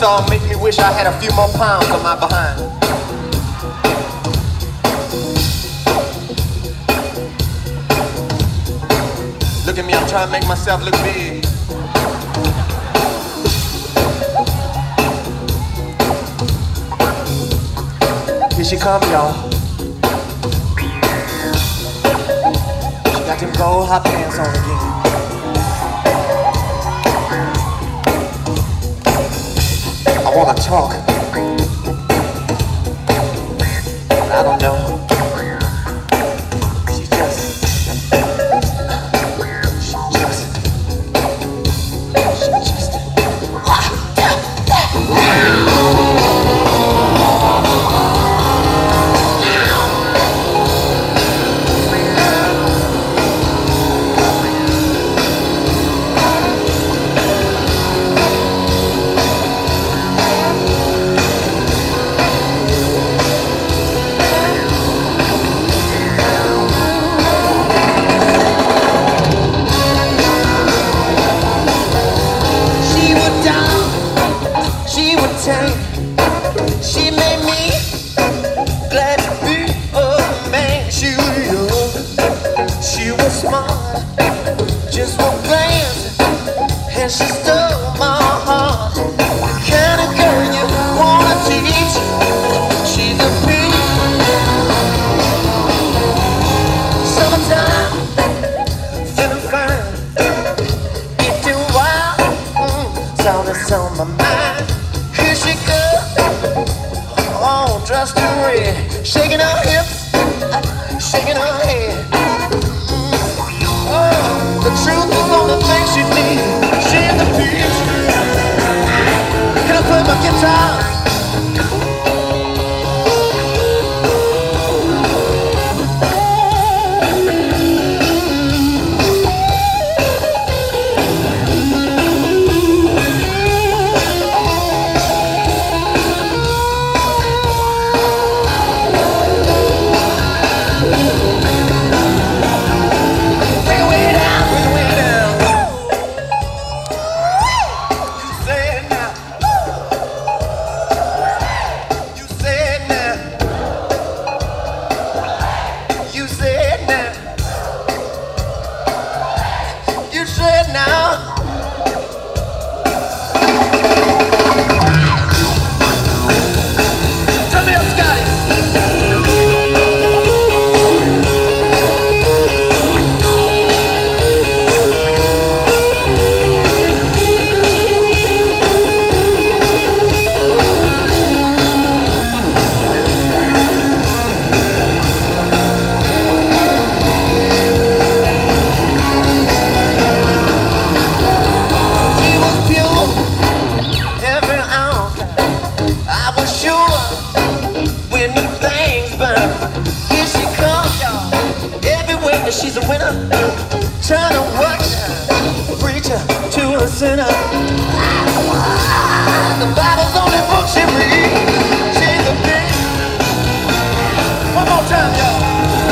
song make me wish I had a few more pounds on my behind. Look at me, I'm trying to make myself look big. Here she come, y'all. She got them gold hot pants on again. I wanna talk. I don't know. She made me glad to be a man. She was young, she was smart, just one glance, and she stole my heart. The kind of girl you wanna teach, she's a peach. Summertime, feeling fine, getting wild, it's all that's on my mind. Here she goes, all dressed in red, shaking her hips, shaking her head. Oh, the truth is on the thing she needs. She's a peach. Can I play my guitar? She's a winner, turn a watch, preacher to a sinner. The Bible's only book she reads. She's a bitch. One more time, y'all.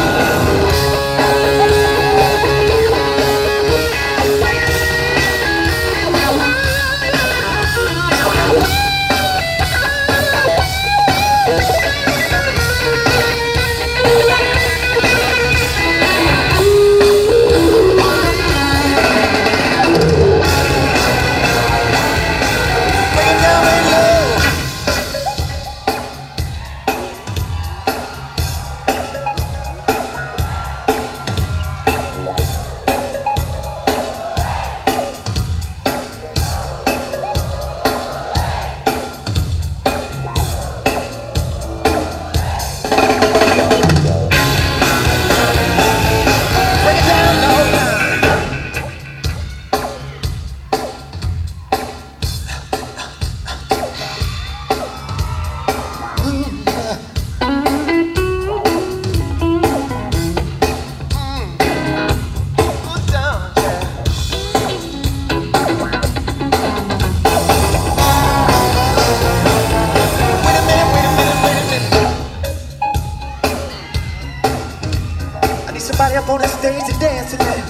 Somebody up on the stage to dance tonight.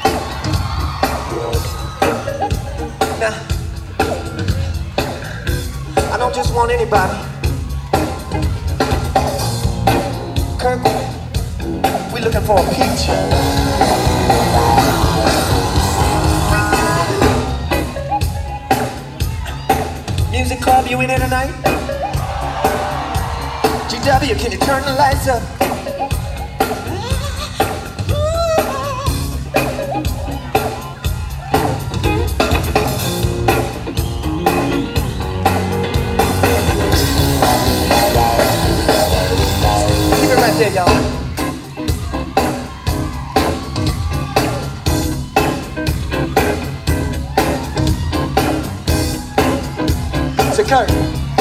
Now, I don't just want anybody. Kirk, we looking for a peach. Music club, you in here tonight? GW, can you turn the lights up? Keep it right there, y'all. So Kurt,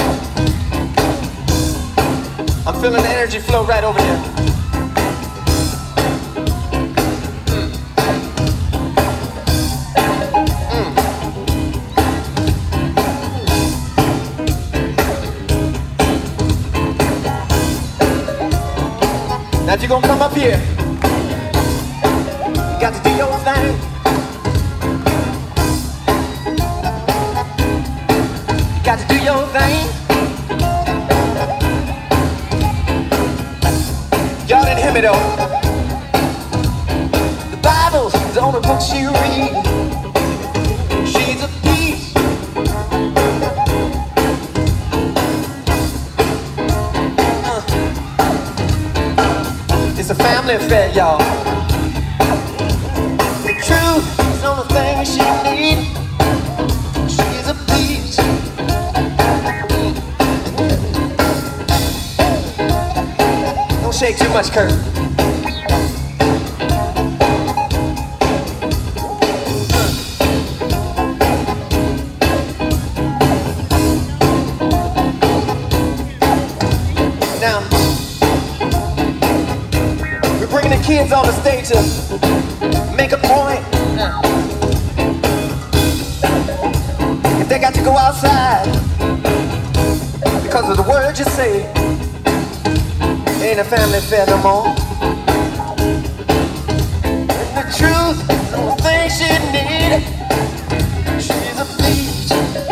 I'm feeling the energy flow right over here. Now if you're gonna come up here, you got to do your thing. You got to do your thing. Y'all didn't hear me though. The Bible's the only book she read. She's a peach. It's a family affair, y'all. The truth is the only thing she needs. She's a peach. Don't shake too much, Kurt. Now, we're bringing the kids on the stage to make a point. If they got to go outside because of the words you say, ain't a family affair no more. And the truth is the only thing she need. She's a peach.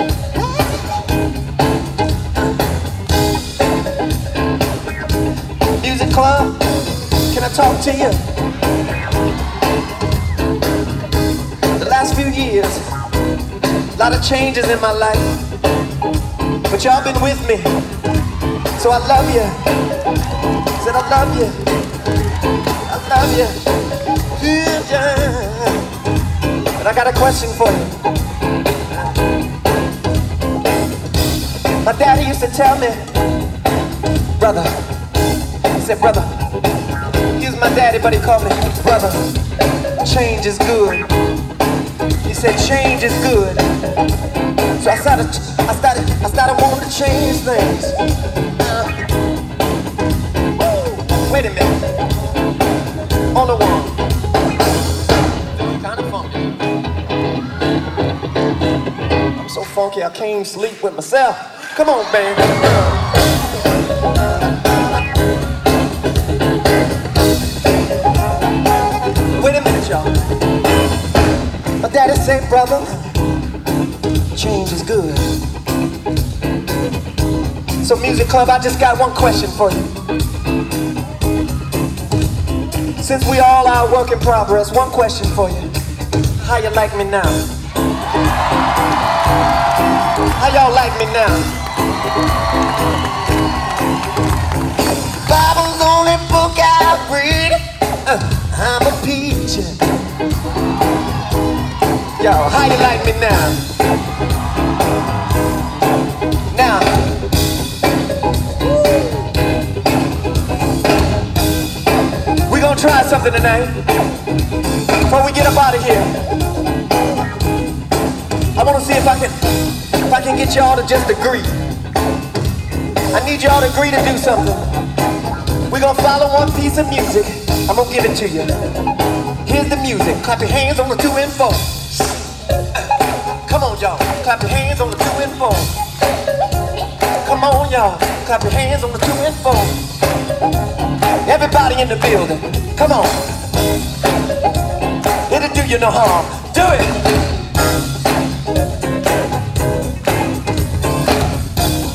Music club, can I talk to you? The last few years, a lot of changes in my life, but y'all been with me, so I love you. Said I love you, I love you, yeah. But I got a question for you. My daddy used to tell me, brother, he said, brother, he was my daddy, but he called me brother. Change is good. He said change is good. So I started wanting to change things. Wait a minute. On the wall. Kind of funky. I'm so funky I can't even sleep with myself. Come on, baby. Wait a minute, y'all. My daddy said, brother, change is good. So Music Club, I just got one question for you. Since we all are work in progress, one question for you. How you like me now? How y'all like me now? Bible's the only book I read. I'm a peach. Yo, how you like me now? Now, we gonna try something tonight. Before we get up out of here, I wanna see if I can get y'all to just agree. I need y'all to agree to do something. We're gonna follow one piece of music. I'm gonna give it to you. Here's the music. Clap your hands on the 2 and 4. Come on, y'all. Clap your hands on the 2 and 4. Come on, y'all. Clap your hands on the 2 and 4. Everybody in the building. Come on. It'll do you no harm. Do it.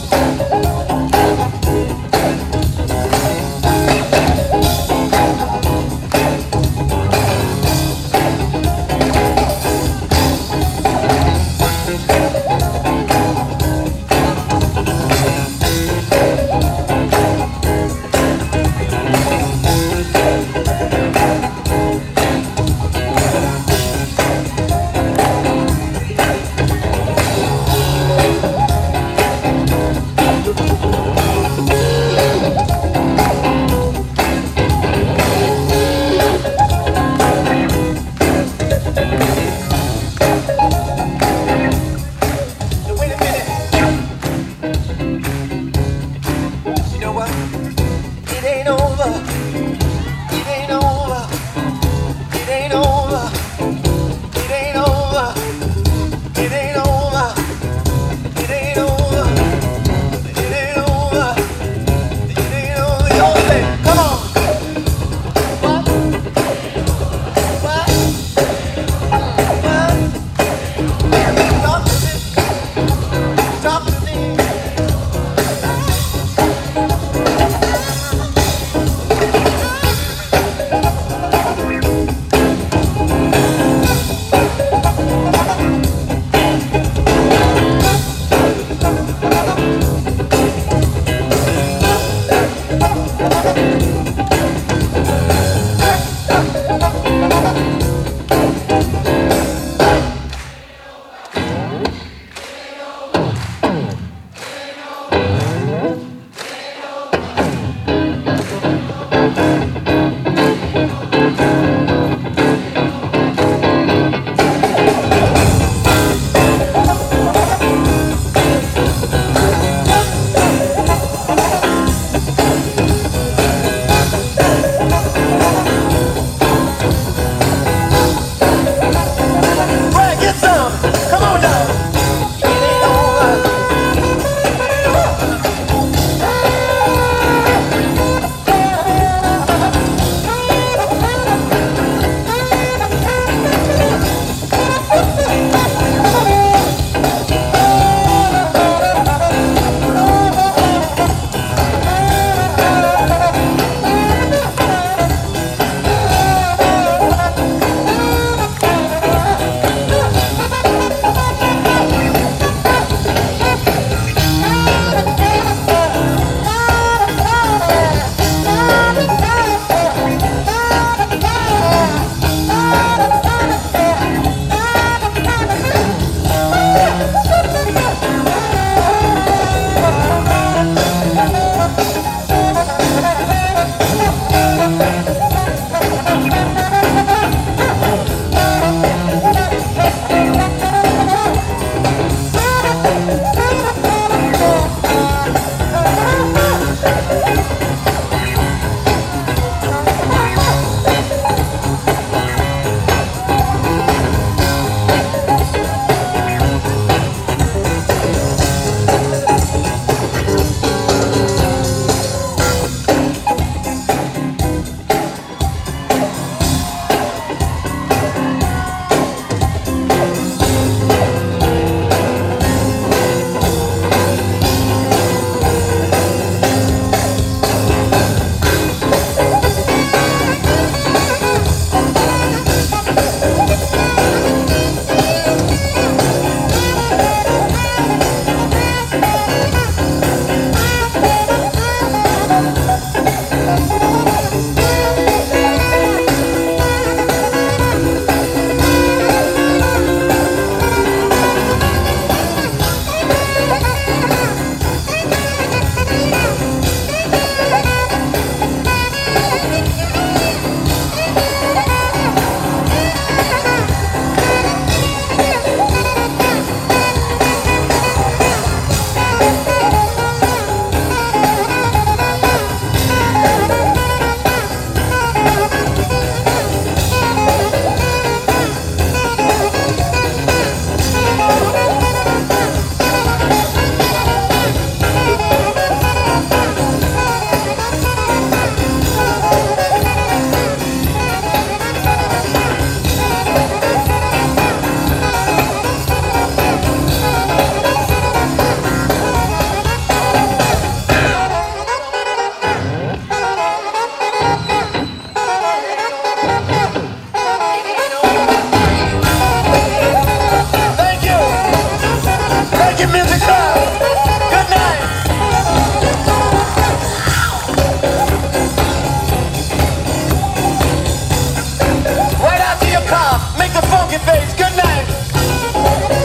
funky face. Good night.